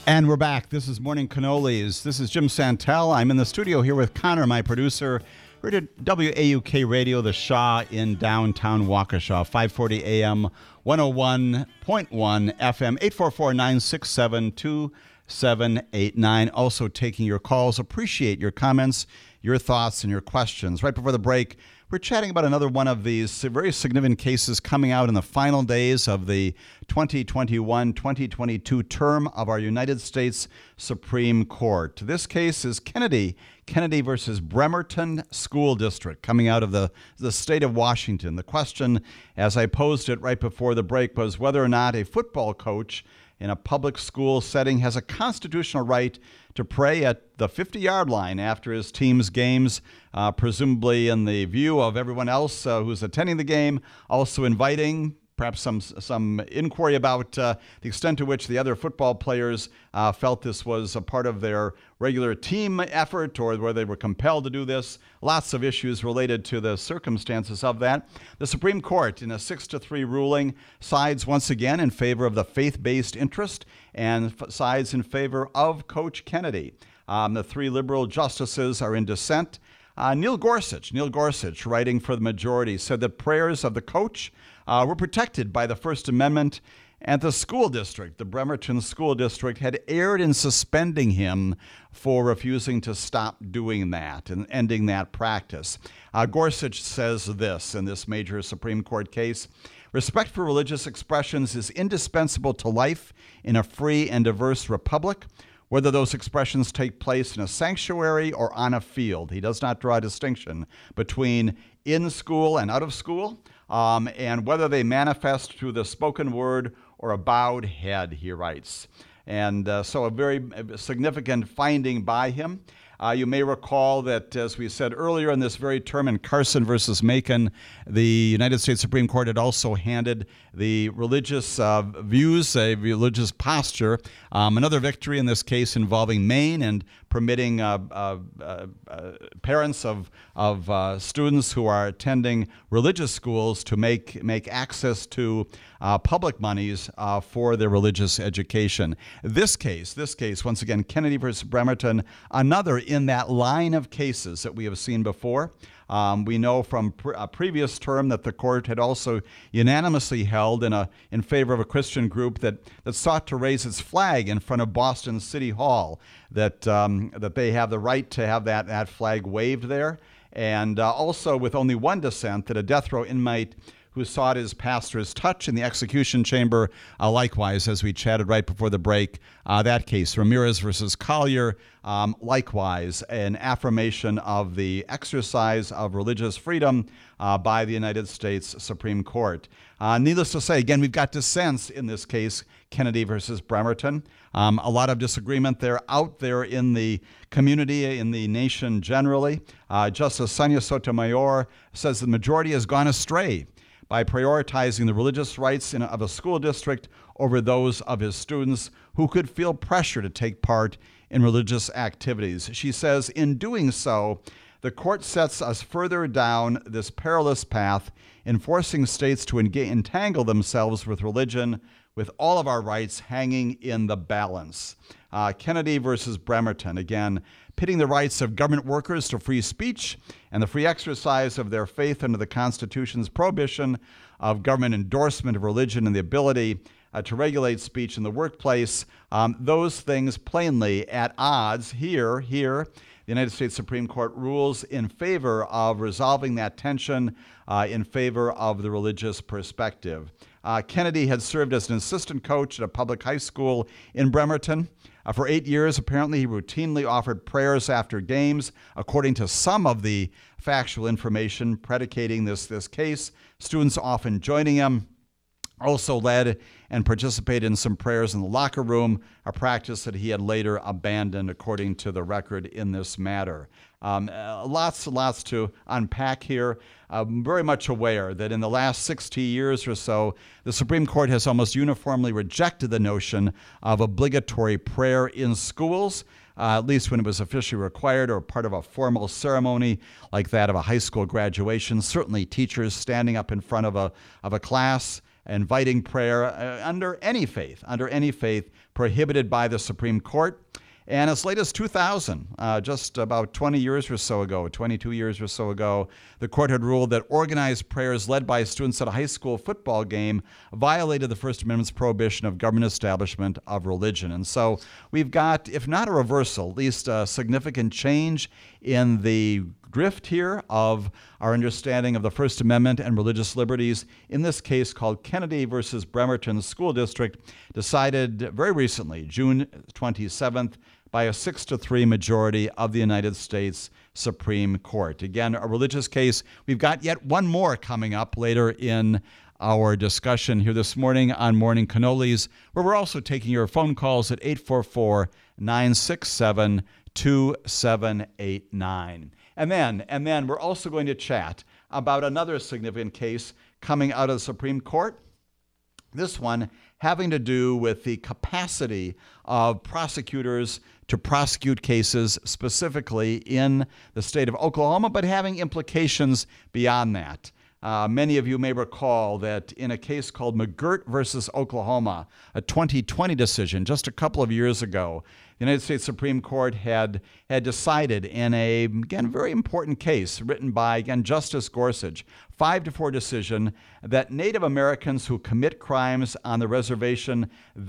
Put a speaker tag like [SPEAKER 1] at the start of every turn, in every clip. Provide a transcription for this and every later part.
[SPEAKER 1] And we're back. This is Morning Cannolis. This is Jim Santel. I'm in the studio here with Connor, my producer. We're at WAUK Radio, the Shaw in downtown Waukesha, 540 AM, 101.1 FM, 844-967-2789. Also taking your calls. Appreciate your comments, your thoughts, and your questions. Right before the break, we're chatting about another one of these very significant cases coming out in the final days of the 2021-2022 term of our United States Supreme Court. This case is Kennedy versus Bremerton School District, coming out of the state of Washington. The question, as I posed it right before the break, was whether or not a football coach in a public school setting has a constitutional right to pray at the 50-yard line after his team's games, presumably in the view of everyone else who's attending the game, also inviting perhaps some inquiry about the extent to which the other football players felt this was a part of their regular team effort or whether they were compelled to do this. Lots of issues related to the circumstances of that. The Supreme Court, in a 6-3 ruling, sides once again in favor of the faith-based interest and sides in favor of Coach Kennedy. The three liberal justices are in dissent. Neil Gorsuch, writing for the majority, said that prayers of the coach were protected by the First Amendment, and the school district, the Bremerton School District, had erred in suspending him for refusing to stop doing that and ending that practice. Gorsuch says this in this major Supreme Court case: respect for religious expressions is indispensable to life in a free and diverse republic, whether those expressions take place in a sanctuary or on a field. He does not draw a distinction between in school and out of school, and whether they manifest through the spoken word or a bowed head, he writes. And so a very significant finding by him. You may recall that, as we said earlier in this very term in Carson versus Macon, the United States Supreme Court had also handed the religious views, a religious posture, another victory in this case involving Maine and permitting parents of students who are attending religious schools to make access to public monies for their religious education. This case, once again, Kennedy versus Bremerton, another in that line of cases that we have seen before. We know from a previous term that the court had also unanimously held in favor of a Christian group that sought to raise its flag in front of Boston City Hall, that they have the right to have that flag waved there, and also with only one dissent, that a death row inmate who sought his pastor's touch in the execution chamber, likewise, as we chatted right before the break, that case, Ramirez versus Collier, likewise, an affirmation of the exercise of religious freedom by the United States Supreme Court. Needless to say, again, we've got dissents in this case, Kennedy versus Bremerton. A lot of disagreement there out there in the community, in the nation generally. Justice Sonia Sotomayor says the majority has gone astray by prioritizing the religious rights of a school district over those of his students who could feel pressure to take part in religious activities. She says, in doing so, the court sets us further down this perilous path in forcing states to entangle themselves with religion, with all of our rights hanging in the balance. Kennedy versus Bremerton, again, pitting the rights of government workers to free speech and the free exercise of their faith under the Constitution's prohibition of government endorsement of religion and the ability to regulate speech in the workplace. Those things plainly at odds. Here, the United States Supreme Court rules in favor of resolving that tension in favor of the religious perspective. Kennedy had served as an assistant coach at a public high school in Bremerton. For 8 years, apparently, he routinely offered prayers after games. According to some of the factual information predicating this case, students often joining him. Also led and participated in some prayers in the locker room, a practice that he had later abandoned, according to the record in this matter. Lots to unpack here. I'm very much aware that in the last 60 years or so, the Supreme Court has almost uniformly rejected the notion of obligatory prayer in schools, at least when it was officially required or part of a formal ceremony like that of a high school graduation. Certainly teachers standing up in front of a class inviting prayer under any faith, prohibited by the Supreme Court. And as late as 2000, just about 20 years or so ago, 22 years or so ago, the court had ruled that organized prayers led by students at a high school football game violated the First Amendment's prohibition of government establishment of religion. And so we've got, if not a reversal, at least a significant change in the drift here of our understanding of the First Amendment and religious liberties, in this case called Kennedy versus Bremerton School District, decided very recently, June 27th, by a 6-3 majority of the United States Supreme Court. Again, a religious case. We've got yet one more coming up later in our discussion here this morning on Morning Cannolis, where we're also taking your phone calls at 844-967-2789. And then we're also going to chat about another significant case coming out of the Supreme Court. This one having to do with the capacity of prosecutors to prosecute cases specifically in the state of Oklahoma, but having implications beyond that. Many of you may recall that in a case called McGirt versus Oklahoma, a 2020 decision just a couple of years ago, the United States Supreme Court had decided in a, again, very important case written by, again, Justice Gorsuch, 5-4 decision, that Native Americans who commit crimes on the reservations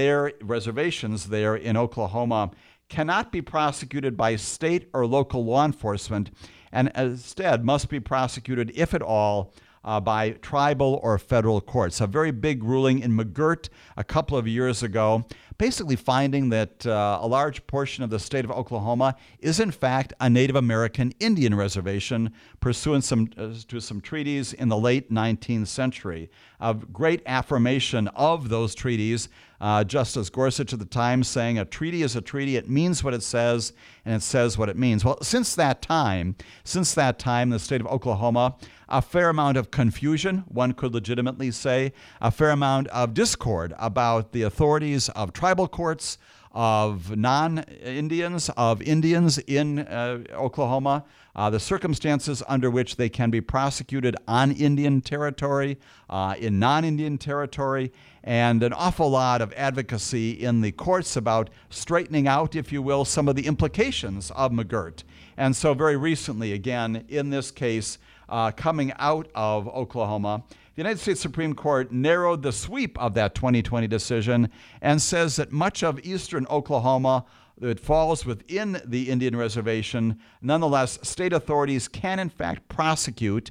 [SPEAKER 1] there in Oklahoma cannot be prosecuted by state or local law enforcement, and instead must be prosecuted, if at all, by tribal or federal courts. A very big ruling in McGirt a couple of years ago, basically finding that a large portion of the state of Oklahoma is in fact a Native American Indian reservation pursuant to some treaties in the late 19th century. A great affirmation of those treaties. Justice Gorsuch at the time saying a treaty is a treaty, it means what it says, and it says what it means. Well, since that time, in the state of Oklahoma, a fair amount of confusion, one could legitimately say, a fair amount of discord about the authorities of tribal courts, of non-Indians, of Indians in Oklahoma, the circumstances under which they can be prosecuted on Indian territory, in non-Indian territory, and an awful lot of advocacy in the courts about straightening out, if you will, some of the implications of McGirt. And so very recently, again, in this case, coming out of Oklahoma, the United States Supreme Court narrowed the sweep of that 2020 decision and says that much of eastern Oklahoma that falls within the Indian reservation, nonetheless, state authorities can in fact prosecute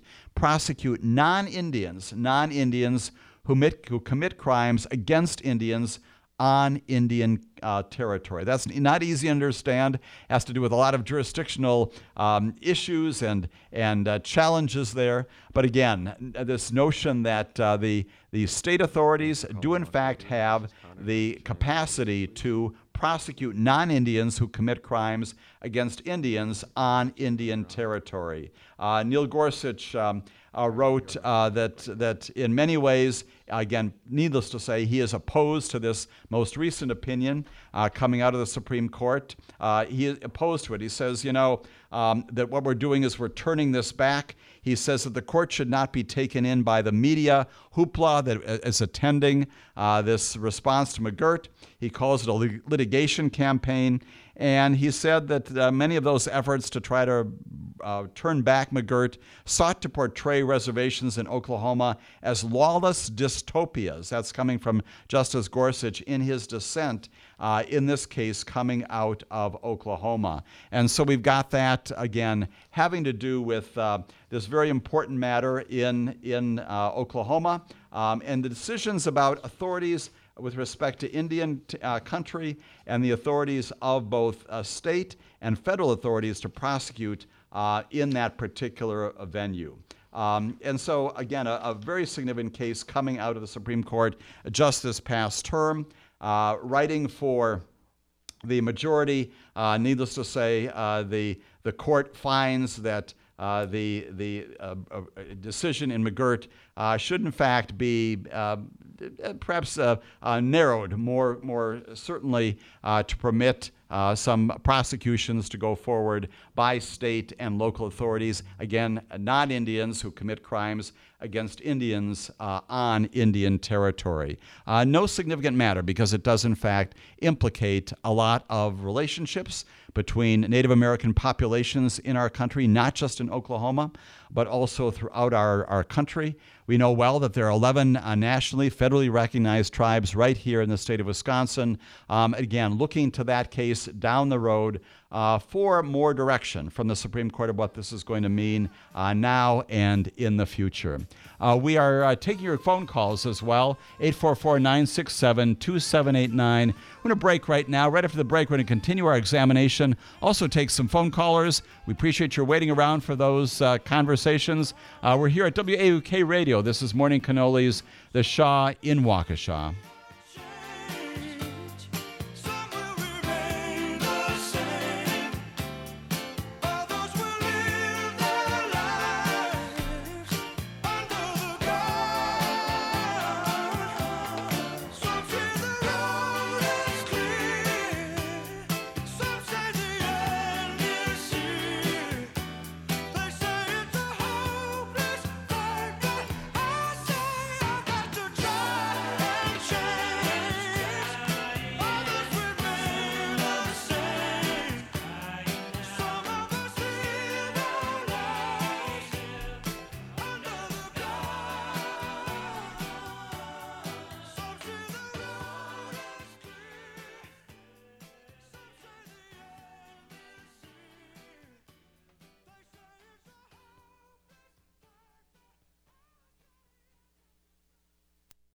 [SPEAKER 1] non-Indians who commit crimes against Indians on Indian territory. That's not easy to understand. It has to do with a lot of jurisdictional issues and challenges there. But again, this notion that the state authorities do in fact have the capacity to prosecute non-Indians who commit crimes against Indians on Indian territory. Neil Gorsuch wrote that in many ways, again, needless to say, he is opposed to this most recent opinion coming out of the Supreme Court. He is opposed to it. He says, that what we're doing is we're turning this back. He says that the court should not be taken in by the media hoopla that is attending this response to McGirt. He calls it a litigation campaign. And he said that many of those efforts to try to turn back McGirt sought to portray reservations in Oklahoma as lawless dystopias. That's coming from Justice Gorsuch in his dissent, in this case coming out of Oklahoma. And so we've got that, again, having to do with this very important matter in Oklahoma, and the decisions about authorities with respect to Indian country and the authorities of both state and federal authorities to prosecute in that particular venue. And so, again, a very significant case coming out of the Supreme Court just this past term, writing for the majority. Needless to say, the court finds that the decision in McGirt should in fact be perhaps narrowed more certainly to permit some prosecutions to go forward by state and local authorities, again, non-Indians who commit crimes against Indians on Indian territory. No significant matter because it does, in fact, implicate a lot of relationships between Native American populations in our country, not just in Oklahoma, but also throughout our country. We know well that there are 11 nationally, federally recognized tribes right here in the state of Wisconsin. Again, looking to that case down the road for more direction from the Supreme Court of what this is going to mean now and in the future. We are taking your phone calls as well, 844-967-2789. We're going to break right now. Right after the break, we're going to continue our examination, also take some phone callers. We appreciate your waiting around for those conversations. We're here at WAUK Radio. This is Morning Cannolis, the Shaw in Waukesha.